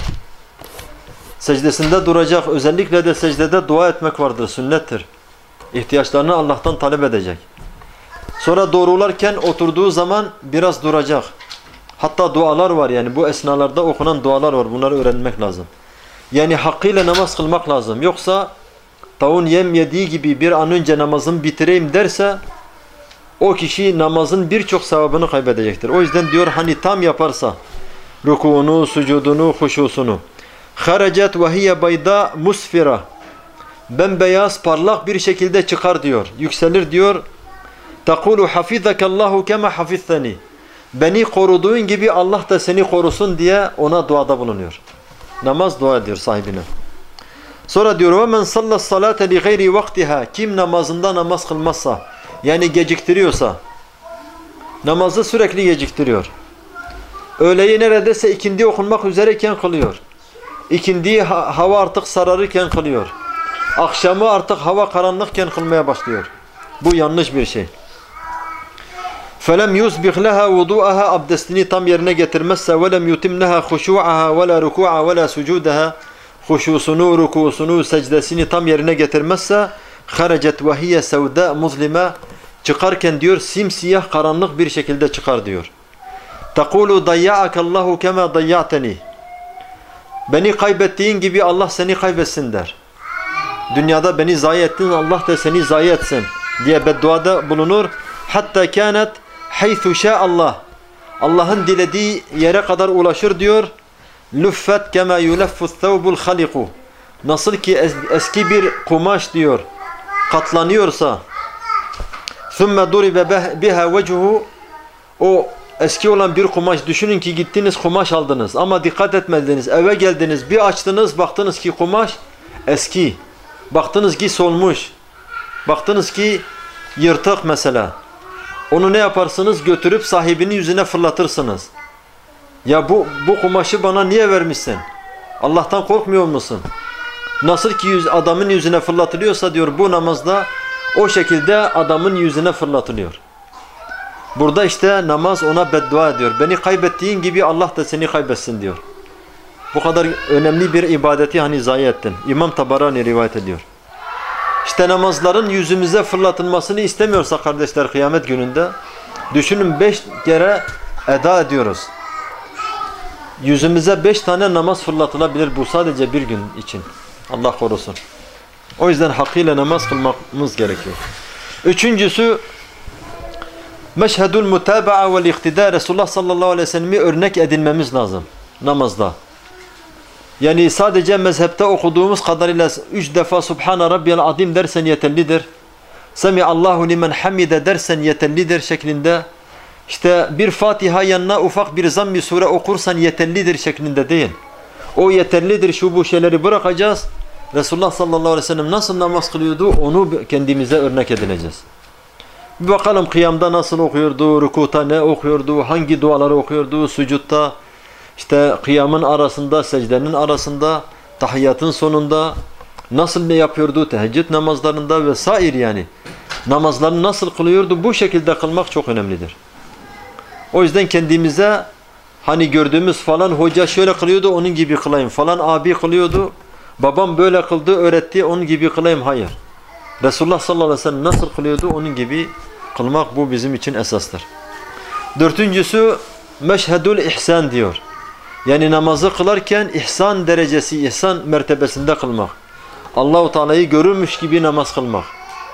Secdesinde duracak. Özellikle de secdede dua etmek vardır. Sünnettir. İhtiyaçlarını Allah'tan talep edecek. Sonra doğrularken oturduğu zaman biraz duracak. Hatta dualar var yani. Bu esnalarda okunan dualar var. Bunları öğrenmek lazım. Yani hakkıyla namaz kılmak lazım. Yoksa tavuğun yem yediği gibi bir an önce namazımı bitireyim derse o kişi namazın birçok sevabını kaybedecektir. O yüzden diyor hani tam yaparsa rukuunu, sucudunu, huşusunu. Haracet ve hiye bayda musfira. Bembeyaz parlak bir şekilde çıkar diyor. Yükselir diyor. Takulu hafizakallahu kema hafiztani. Beni koruduğun gibi Allah da seni korusun diye ona duada bulunuyor. Namaz dua ediyor sahibine. Sonra diyor ve men salla salate li gayri vaktiha. Kim namazında namaz kılmazsa yani geciktiriyorsa namazı sürekli geciktiriyor. Öğleyi neredeyse ikindi okunmak üzereyken kılıyor. İkindiyi ha hava artık sararırken kılıyor. Akşamı artık hava karanlıkken kılmaya başlıyor. Bu yanlış bir şey. فَلَمْ يُسْبِغْ لَهَا وُضُوءَهَا abdestini tam yerine getirmezse وَلَمْ يُتِمْ لَهَا خُشُوعَهَا وَلَا رُكُوعَهَا وَلَا سُجُودَهَا huşusunu, rukusunu, secdesini tam yerine getirmezse خَرَجَتْ وَهِيَ سَوْدَى مُظْلِمَةً çıkarken diyor simsiyah karanlık bir şekilde çıkar diyor. تَقُولُ ضَيَّعَكَ اللّٰهُ كَمَا ضَيَّعْتَنِي beni kaybettiğin gibi Allah seni kaybetsin der. Dünyada beni zayi ettin, Allah da seni zayi etsin diye bedduada bulunur. Hatta kânet haythu şâ'allah. Allah'ın dilediği yere kadar ulaşır diyor. Luffet kema yuleffu's thawbul haliku. Nasıl ki es eski bir kumaş diyor katlanıyorsa thumme duribe biha vechuhu o eski olan bir kumaş düşünün ki gittiniz kumaş aldınız ama dikkat etmediniz eve geldiniz bir açtınız baktınız ki kumaş eski baktınız ki solmuş baktınız ki yırtık mesela onu ne yaparsınız götürüp sahibinin yüzüne fırlatırsınız ya bu bu kumaşı bana niye vermişsin Allah'tan korkmuyor musun Nasıl ki yüz, adamın yüzüne fırlatılıyorsa diyor bu namazda o şekilde adamın yüzüne fırlatılıyor. Burada işte namaz ona beddua ediyor. Beni kaybettiğin gibi Allah da seni kaybetsin diyor. Bu kadar önemli bir ibadeti hani zayi ettin. İmam Tabarani rivayet ediyor. İşte namazların yüzümüze fırlatılmasını istemiyorsa kardeşler kıyamet gününde düşünün beş kere eda ediyoruz. Yüzümüze beş tane namaz fırlatılabilir bu sadece bir gün için. Allah korusun. O yüzden hakkıyla namaz kılmamız gerekiyor. Üçüncüsü meşhedul mutaba'a vel iktida. Resulullah sallallahu aleyhi ve sellem'i örnek edinmemiz lazım namazda. Yani sadece mezhepte okuduğumuz kadarıyla üç defa Subhane Rabbiyal Azim dersen yeterlidir. Semiallahu limen hamide dersen yeterlidir şeklinde. İşte bir Fatiha yanına ufak bir zamm-i sure okursan yeterlidir şeklinde değil. O yeterlidir şu bu şeyleri bırakacağız. Resulullah sallallahu aleyhi ve sellem nasıl namaz kılıyordu onu kendimize örnek edineceğiz. Bir bakalım kıyamda nasıl okuyordu, rükuta ne okuyordu, hangi duaları okuyordu, sucutta, işte kıyamın arasında, secdenin arasında, tahiyyatın sonunda nasıl ne yapıyordu, teheccüd namazlarında vesaire yani. Namazlarını nasıl kılıyordu bu şekilde kılmak çok önemlidir. O yüzden kendimize hani gördüğümüz falan hoca şöyle kılıyordu onun gibi kılayım, falan abi kılıyordu, babam böyle kıldı öğretti onun gibi kılayım, hayır. Resulullah sallallahu aleyhi ve sellem nasıl kılıyordu onun gibi kılmak bu bizim için esastır. Dördüncüsü meşhedül ihsan diyor. Yani namazı kılarken ihsan derecesi, ihsan mertebesinde kılmak. Allah-u Teala'yı görürmüş gibi namaz kılmak.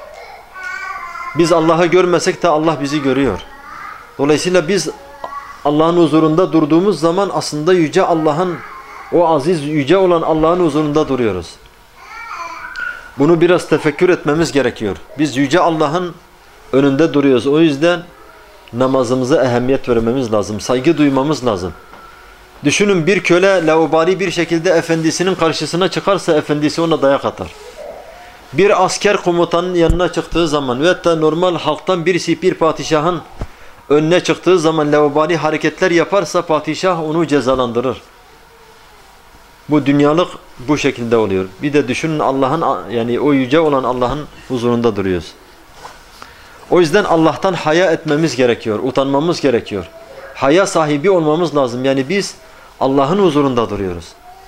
Biz Allah'ı görmesek de Allah bizi görüyor. Dolayısıyla biz Allah'ın huzurunda durduğumuz zaman aslında yüce Allah'ın, o aziz yüce olan Allah'ın huzurunda duruyoruz. Bunu biraz tefekkür etmemiz gerekiyor. Biz yüce Allah'ın önünde duruyoruz. O yüzden namazımıza ehemmiyet vermemiz lazım. Saygı duymamız lazım. Düşünün bir köle laubali bir şekilde efendisinin karşısına çıkarsa efendisi ona dayak atar. Bir asker komutanın yanına çıktığı zaman ve hatta normal halktan birisi bir padişahın önüne çıktığı zaman laubali hareketler yaparsa padişah onu cezalandırır. Bu dünyalık bu şekilde oluyor. Bir de düşünün Allah'ın, yani o yüce olan Allah'ın huzurunda duruyoruz. O yüzden Allah'tan haya etmemiz gerekiyor, utanmamız gerekiyor. Haya sahibi olmamız lazım. Yani biz Allah'ın huzurunda duruyoruz.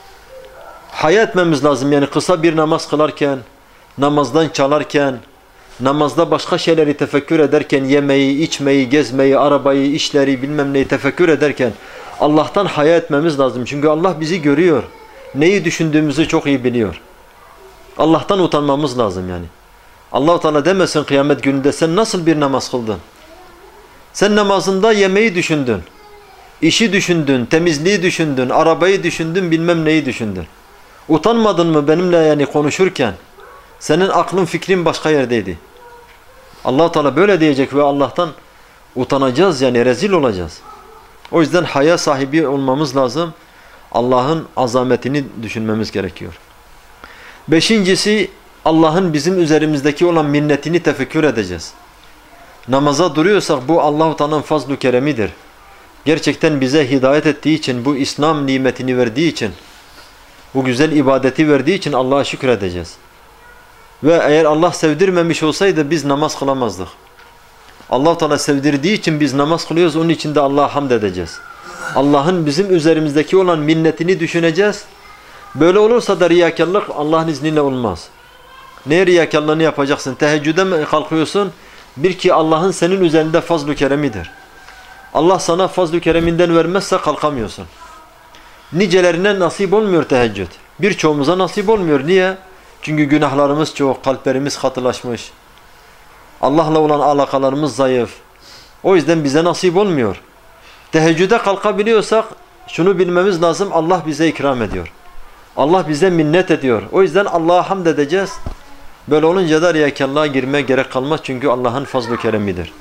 Haya etmemiz lazım. Yani kısa bir namaz kılarken, namazdan çalarken, namazda başka şeyleri tefekkür ederken, yemeği, içmeyi, gezmeyi, arabayı, işleri, bilmem neyi tefekkür ederken Allah'tan haya etmemiz lazım. Çünkü Allah bizi görüyor. Neyi düşündüğümüzü çok iyi biliyor. Allah'tan utanmamız lazım yani. Allah-u Teala demesin kıyamet gününde sen nasıl bir namaz kıldın? Sen namazında yemeği düşündün, işi düşündün, temizliği düşündün, arabayı düşündün, bilmem neyi düşündün. Utanmadın mı benimle yani konuşurken? Senin aklın fikrin başka yerdeydi. Allah-u Teala böyle diyecek ve Allah'tan utanacağız yani rezil olacağız. O yüzden haya sahibi olmamız lazım. Allah'ın azametini düşünmemiz gerekiyor. Beşincisi Allah'ın bizim üzerimizdeki olan minnetini tefekkür edeceğiz. Namaza duruyorsak bu Allah-u Teala'nın fazl-ı keremidir. Gerçekten bize hidayet ettiği için, bu İslam nimetini verdiği için, bu güzel ibadeti verdiği için Allah'a şükredeceğiz. Ve eğer Allah sevdirmemiş olsaydı biz namaz kılamazdık. Allah-u Teala sevdirdiği için biz namaz kılıyoruz, onun için de Allah'a hamd edeceğiz. Allah'ın bizim üzerimizdeki olan minnetini düşüneceğiz. Böyle olursa da riyakarlık Allah'ın izniyle olmaz. Ne riyakarlığını yapacaksın? Teheccüde mi kalkıyorsun? Bir ki Allah'ın senin üzerinde fazl-ı keremidir. Allah sana fazl-ı kereminden vermezse kalkamıyorsun. Nicelerine nasip olmuyor teheccüd. Birçoğumuza nasip olmuyor. Niye? Çünkü günahlarımız çok, kalplerimiz katılaşmış. Allah'la olan alakalarımız zayıf. O yüzden bize nasip olmuyor. Teheccüde kalkabiliyorsak şunu bilmemiz lazım, Allah bize ikram ediyor. Allah bize minnet ediyor. O yüzden Allah'a hamd edeceğiz. Böyle olunca da riyakarlığa girmeye gerek kalmaz çünkü Allah'ın fazl-ı keremidir.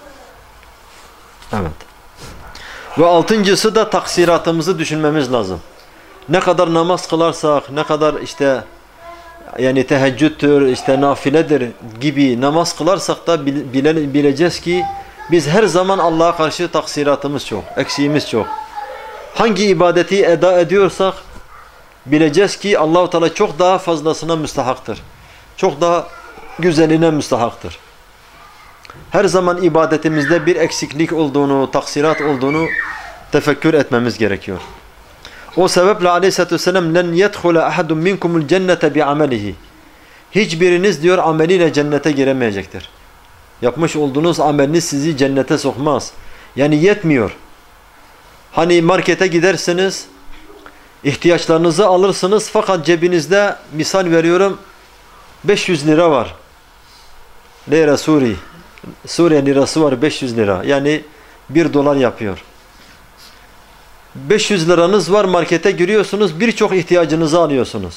Evet. Ve altıncısı da taksiratımızı düşünmemiz lazım. Ne kadar namaz kılarsak, ne kadar işte yani teheccüdtür, işte nafiledir gibi namaz kılarsak da bile, bileceğiz ki biz her zaman Allah'a karşı taksiratımız çok, eksiğimiz çok. Hangi ibadeti eda ediyorsak bileceğiz ki Allah-u Teala çok daha fazlasına müstahaktır. Çok daha güzeline müstahaktır. Her zaman ibadetimizde bir eksiklik olduğunu, taksirat olduğunu tefekkür etmemiz gerekiyor. O sebeple aleyhissalatü vesselam لَنْ يَدْخُلَ أَحَدٌ مِنْكُمُ الْجَنَّةَ بِعَمَلِهِ Hiçbiriniz diyor ameliyle cennete giremeyecektir. Yapmış olduğunuz ameliniz sizi cennete sokmaz. Yani yetmiyor. Hani markete gidersiniz, ihtiyaçlarınızı alırsınız fakat cebinizde misal veriyorum beş yüz lira var. Lira Suri. Suriye lirası var beş yüz lira. Yani bir dolar yapıyor. beş yüz liranız var, markete giriyorsunuz, birçok ihtiyacınızı alıyorsunuz.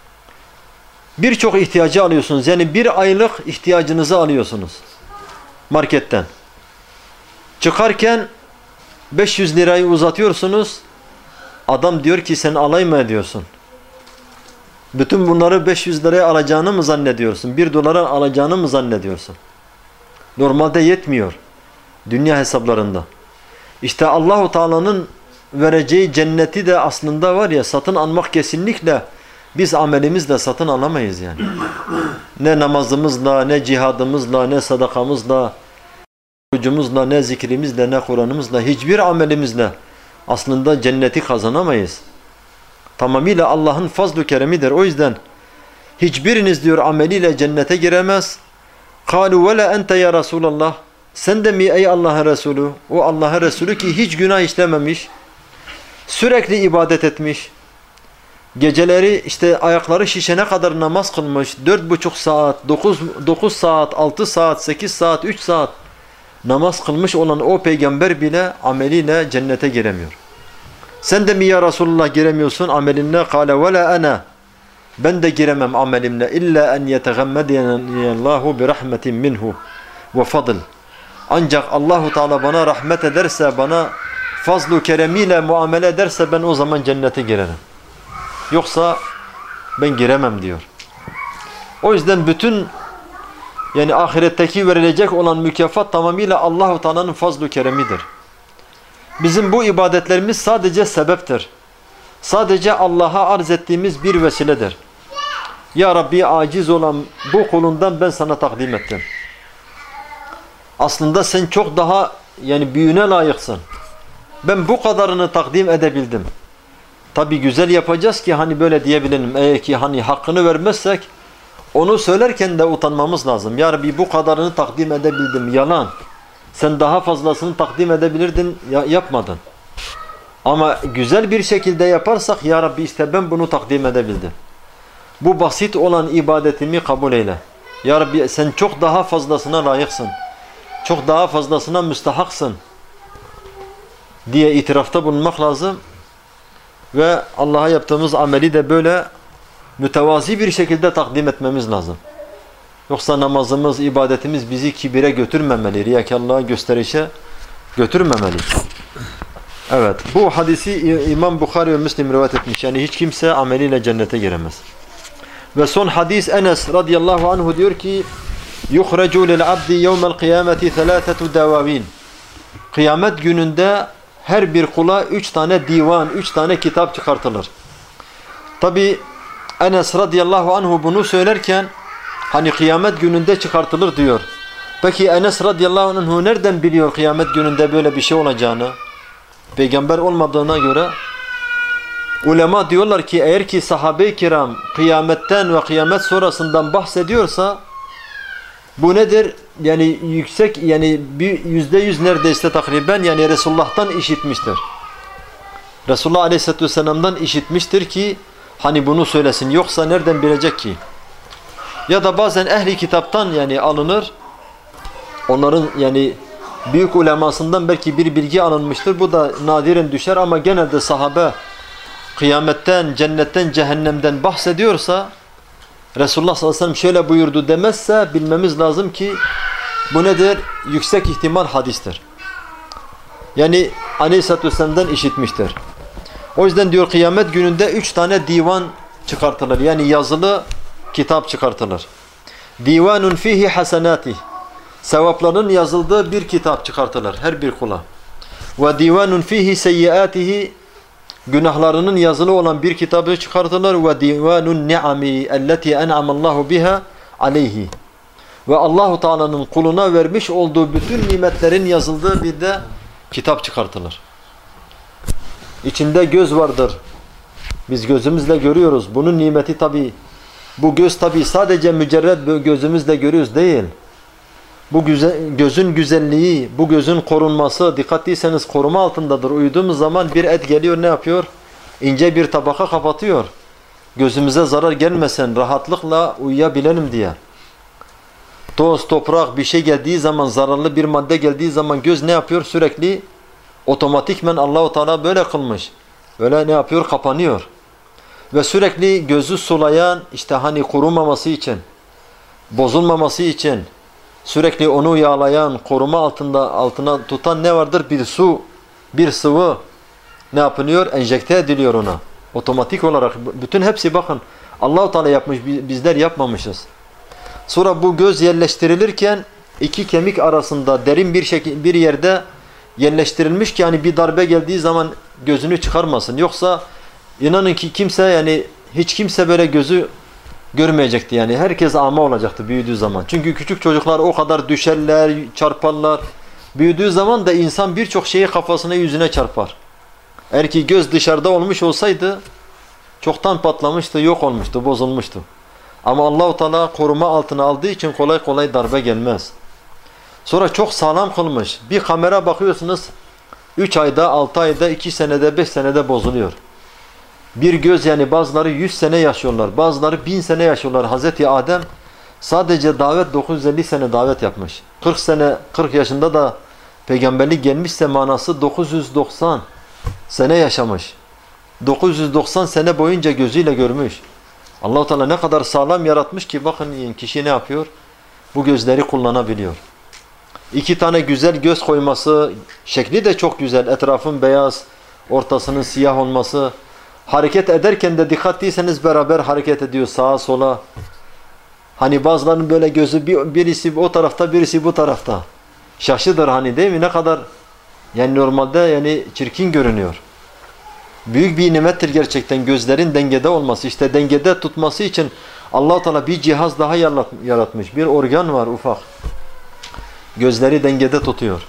Birçok ihtiyacı alıyorsunuz. Yani bir aylık ihtiyacınızı alıyorsunuz marketten. Çıkarken beş yüz lirayı uzatıyorsunuz. Adam diyor ki sen alay mı ediyorsun? Bütün bunları beş yüz liraya alacağını mı zannediyorsun? bir dolara alacağını mı zannediyorsun? Normalde yetmiyor. Dünya hesaplarında. İşte Allahu Teala'nın vereceği cenneti de aslında var ya, satın almak kesinlikle biz amelimizle satın alamayız yani. Ne namazımızla, ne cihadımızla, ne sadakamızla, orucumuzla, ne zikrimizle, ne Kur'an'ımızla, hiçbir amelimizle aslında cenneti kazanamayız. Tamamıyla Allah'ın fazl-ı keremidir. O yüzden hiçbiriniz diyor ameliyle cennete giremez. قَالُوا وَلَا اَنْتَ ya Resulallah Sen de mi ey Allah'ın Resulü? O Allah'ın Resulü ki hiç günah işlememiş, sürekli ibadet etmiş, geceleri işte ayakları şişene kadar namaz kılmış, dört buçuk saat, dokuz, dokuz saat, altı saat, sekiz saat, üç saat namaz kılmış olan o peygamber bile ameliyle cennete giremiyor. Sen de mi ya Resulullah giremiyorsun amelinle? قَالَ وَلَا أَنَا Ben de giremem amelimle. İlla en yetegammedeniyallahu bi rahmetin minhu ve fadl. Ancak Allahu Teala bana rahmet ederse, bana fazl-ı keremiyle muamele ederse ben o zaman cennete girerim. Yoksa ben giremem diyor. O yüzden bütün yani ahiretteki verilecek olan mükafat tamamıyla Allahu Teala'nın fazl-ı keremidir. Bizim bu ibadetlerimiz sadece sebeptir. Sadece Allah'a arz ettiğimiz bir vesiledir. Ya Rabbi, aciz olan bu kulundan ben sana takdim ettim. Aslında sen çok daha yani büyüğüne layıksın. Ben bu kadarını takdim edebildim. Tabi güzel yapacağız ki hani böyle diyebilelim. Eğer ki hani hakkını vermezsek onu söylerken de utanmamız lazım. Ya Rabbi, bu kadarını takdim edebildim. Yalan. Sen daha fazlasını takdim edebilirdin, ya, yapmadın. Ama güzel bir şekilde yaparsak ya Rabbi işte ben bunu takdim edebildim. Bu basit olan ibadetimi kabul eyle. Ya Rabbi sen çok daha fazlasına layıksın. Çok daha fazlasına müstahaksın diye itirafta bulunmak lazım. Ve Allah'a yaptığımız ameli de böyle mütevazi bir şekilde takdim etmemiz lazım. Yoksa namazımız, ibadetimiz bizi kibire götürmemeli, riyakarlığa, gösterişe götürmemeli. Evet, bu hadisi İmam Bukhari ve Müslim rivayet etmiş. Yani hiç kimse ameliyle cennete giremez. Ve son hadis Enes radıyallahu anhu diyor ki: "Yuhracu lil abdi yevmel kıyameti thalatatu davavin." Kıyamet gününde her bir kula üç tane divan, üç tane kitap çıkartılır. Tabi Enes radıyallahu anhu bunu söylerken hani kıyamet gününde çıkartılır diyor. Peki Enes radıyallahu anhu nereden biliyor kıyamet gününde böyle bir şey olacağını? Peygamber olmadığına göre ulema diyorlar ki eğer ki sahabe-i kiram kıyametten ve kıyamet sonrasından bahsediyorsa bu nedir? Yani yüksek, yani bir yüzde yüz neredeyse takriben yani Resulullah'tan işitmiştir. Resulullah Aleyhisselatü Vesselam'dan işitmiştir ki hani bunu söylesin. Yoksa nereden bilecek ki? Ya da bazen ehli kitaptan yani alınır. Onların yani büyük ulemasından belki bir bilgi alınmıştır. Bu da nadiren düşer ama genelde sahabe kıyametten, cennetten, cehennemden bahsediyorsa Resulullah sallallahu aleyhi ve sellem şöyle buyurdu demezse bilmemiz lazım ki bu nedir? Yüksek ihtimal hadistir. Yani Aleyhisselatü Vesselam'dan işitmiştir. O yüzden diyor kıyamet gününde üç tane divan çıkartılır. Yani yazılı kitap çıkartılır. Divanun fihi hasenatih. Sevapların yazıldığı bir kitap çıkartılır her bir kula. Ve divanun fihi seyyiatihi. günahlarının yazılı olan bir kitabı çıkartırlar ve divanun ni'ami elleti en'amallahu biha aleyhi. Ve Allahu Teala'nın kuluna vermiş olduğu bütün nimetlerin yazıldığı bir de kitap çıkartılır. İçinde göz vardır. Biz gözümüzle görüyoruz. Bunun nimeti tabi, bu göz tabi sadece mücerred gözümüzle görüyoruz değil. Bu güzel, gözün güzelliği, bu gözün korunması, dikkatliyseniz koruma altındadır. Uyuduğumuz zaman bir et geliyor, ne yapıyor? İnce bir tabaka kapatıyor. Gözümüze zarar gelmesin, rahatlıkla uyuyabilelim diye. Toz, toprak bir şey geldiği zaman, zararlı bir madde geldiği zaman göz ne yapıyor? Sürekli otomatikmen Allah-u Teala böyle kılmış. Böyle ne yapıyor? Kapanıyor. Ve sürekli gözü sulayan, işte hani kurumaması için, bozulmaması için, sürekli onu yağlayan, koruma altında altına tutan ne vardır? Bir su, bir sıvı ne yapılıyor? Enjekte ediliyor ona. Otomatik olarak. Bütün hepsi bakın Allah-u Teala yapmış, bizler yapmamışız. Sonra bu göz yerleştirilirken iki kemik arasında derin bir şekilde bir yerde yerleştirilmiş ki yani bir darbe geldiği zaman gözünü çıkarmasın. Yoksa inanın ki kimse, yani hiç kimse böyle gözü görmeyecekti, yani herkes ama olacaktı büyüdüğü zaman. Çünkü küçük çocuklar o kadar düşerler, çarparlar. Büyüdüğü zaman da insan birçok şeyi kafasına, yüzüne çarpar. Eğer ki göz dışarıda olmuş olsaydı çoktan patlamıştı, yok olmuştu, bozulmuştu. Ama Allah-u Teala koruma altına aldığı için kolay kolay darbe gelmez. Sonra çok sağlam kılmış. Bir kamera bakıyorsunuz üç ayda, altı ayda, iki senede, beş senede bozuluyor. Bir göz, yani bazıları yüz sene yaşıyorlar, bazıları bin sene yaşıyorlar. Hazreti Adem sadece davet dokuz yüz elli sene davet yapmış. kırk sene, kırk yaşında da peygamberlik gelmişse manası dokuz yüz doksan sene yaşamış. dokuz yüz doksan sene boyunca gözüyle görmüş. Allah-u Teala ne kadar sağlam yaratmış ki bakın kişi ne yapıyor? Bu gözleri kullanabiliyor. İki tane güzel göz koyması, şekli de çok güzel. Etrafın beyaz, ortasının siyah olması. Hareket ederken de dikkatliyseniz beraber hareket ediyor sağa sola. Hani bazılarının böyle gözü bir, birisi o tarafta, birisi bu tarafta. Şaşıdır hani, değil mi? Ne kadar yani normalde yani çirkin görünüyor. Büyük bir nimettir gerçekten gözlerin dengede olması. İşte dengede tutması için Allah-u Teala bir cihaz daha yaratmış. Bir organ var ufak. Gözleri dengede tutuyor.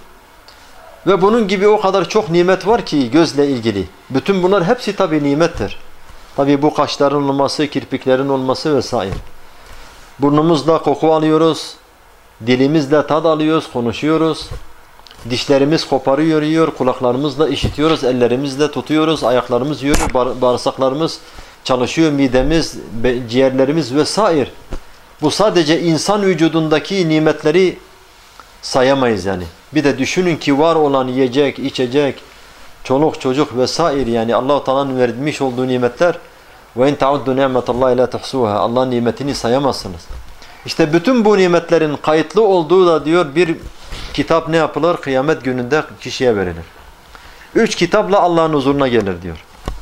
Ve bunun gibi o kadar çok nimet var ki gözle ilgili. Bütün bunlar hepsi tabi nimettir. Tabi bu kaşların olması, kirpiklerin olması vesaire. Burnumuzla koku alıyoruz. Dilimizle tad alıyoruz, konuşuyoruz. Dişlerimiz koparıyor, yiyor, kulaklarımızla işitiyoruz, ellerimizle tutuyoruz, ayaklarımız yürüyor, bağırsaklarımız çalışıyor, midemiz, ciğerlerimiz vesaire. Bu sadece insan vücudundaki nimetleri sayamayız yani. Bir de düşünün ki var olan yiyecek, içecek, çoluk çocuk vesaire, yani Allah-u Teala'nın vermiş olduğu nimetler ve in ta'uddu ni'metallahi la tuhsuha. Allah'ın nimetini sayamazsınız. İşte bütün bu nimetlerin kayıtlı olduğu da diyor bir kitap ne yapılır? Kıyamet gününde kişiye verilir. Üç kitapla Allah'ın huzuruna gelir diyor.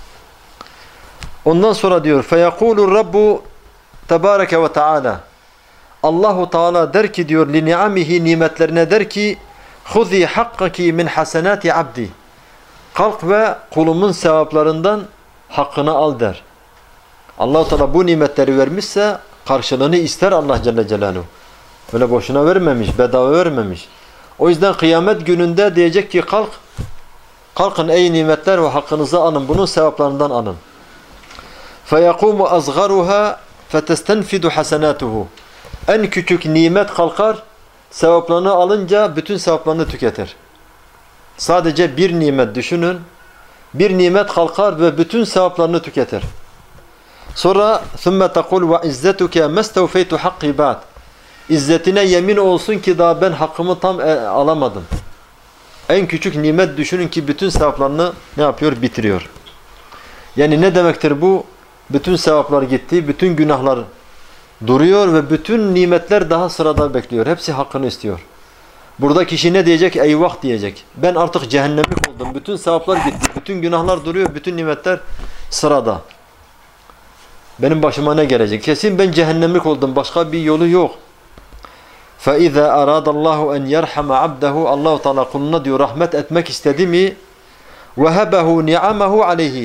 Ondan sonra diyor فَيَقُولُ الرَّبُّ تَبَارَكَ وَتَعَالَى Allah-u Teala der ki diyor لِنِعَمِهِ nimetlerine der ki خُذِي حَقَّكِ مِنْ حَسَنَاتِ عَبْدِ Kalk ve kulumun sevaplarından hakkını al der. Allah-u Teala bu nimetleri vermişse karşılığını ister Allah Celle Celaluhu. Öyle boşuna vermemiş, bedava vermemiş. O yüzden kıyamet gününde diyecek ki kalk, kalkın ey nimetler ve hakkınızı alın, bunun sevaplarından alın. فَيَقُومُ أَصْغَرُهَا فَتَسْتَنْفِدُ حَسَنَاتُهُ En küçük nimet kalkar, sevaplarını alınca bütün sevaplarını tüketir. Sadece bir nimet düşünün, bir nimet kalkar ve bütün sevaplarını tüketir. Sonra ثُمَّ تَقُولُ وَاِزَّتُكَ مَسْتَوْفَيْتُ حَقِّ بَعْدِ İzzetine yemin olsun ki daha ben hakkımı tam alamadım. En küçük nimet düşünün ki bütün sevaplarını ne yapıyor? Bitiriyor. Yani ne demektir bu? Bütün sevaplar gitti, bütün günahlar duruyor ve bütün nimetler daha sırada bekliyor. Hepsi hakkını istiyor. Burada kişi ne diyecek? Eyvah diyecek. Ben artık cehennemlik oldum. Bütün sevaplar gitti, bütün günahlar duruyor, bütün nimetler sırada. Benim başıma ne gelecek? Kesin ben cehennemlik oldum. Başka bir yolu yok. فَاِذَا أَرَادَ اللّٰهُ اَنْ يَرْحَمَ عَبْدَهُ Allah-u Teala kuluna diyor rahmet etmek istedi mi وَهَبَهُ نِعَمَهُ عَلَيْهِ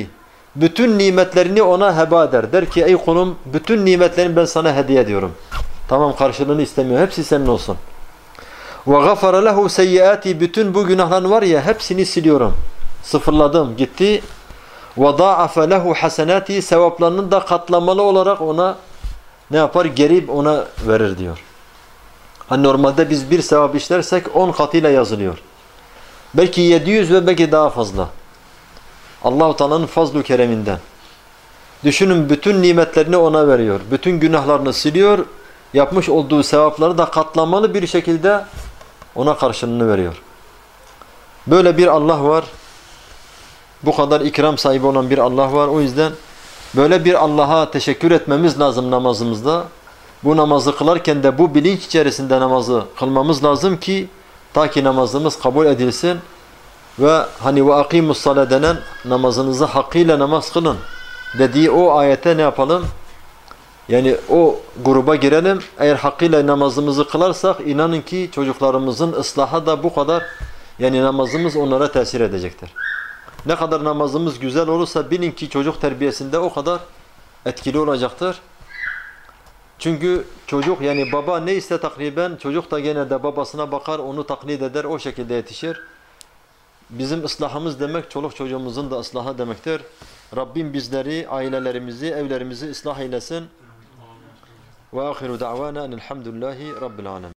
bütün nimetlerini ona heba eder. Der ki ey kulum bütün nimetlerimi ben sana hediye ediyorum. Tamam karşılığını istemiyor. Hepsi senin olsun. Ve gafara lehu seyyiati, bütün bu günahların var ya hepsini siliyorum. Sıfırladım gitti. Ve da'afe lehu hasenati, sevaplarını da katlamalı olarak ona ne yapar? Geri ona verir diyor. Hani normalde biz bir sevap işlersek on katıyla yazılıyor. Belki yedi yüz ve belki daha fazla. Allah-u Teala'nın fazl-ı kereminden. Düşünün bütün nimetlerini ona veriyor. Bütün günahlarını siliyor. Yapmış olduğu sevapları da katlamalı bir şekilde ona karşılığını veriyor. Böyle bir Allah var. Bu kadar ikram sahibi olan bir Allah var. O yüzden böyle bir Allah'a teşekkür etmemiz lazım namazımızda. Bu namazı kılarken de bu bilinç içerisinde namazı kılmamız lazım ki ta ki namazımız kabul edilsin. Ve hani ve akimus sale denen namazınızı hakkıyla namaz kılın dediği o ayete ne yapalım? Yani o gruba girelim. Eğer hakkıyla namazımızı kılarsak inanın ki çocuklarımızın ıslahı da bu kadar, yani namazımız onlara tesir edecektir. Ne kadar namazımız güzel olursa bilin ki çocuk terbiyesinde o kadar etkili olacaktır. Çünkü çocuk, yani baba neyse takriben çocuk da gene de babasına bakar, onu taklit eder, o şekilde yetişir. Bizim ıslahımız demek çoluk çocuğumuzun da ıslahı demektir. Rabbim bizleri, ailelerimizi, evlerimizi ıslah eylesin. Ve ahiru da'vana enelhamdülillahi rabbil alemin.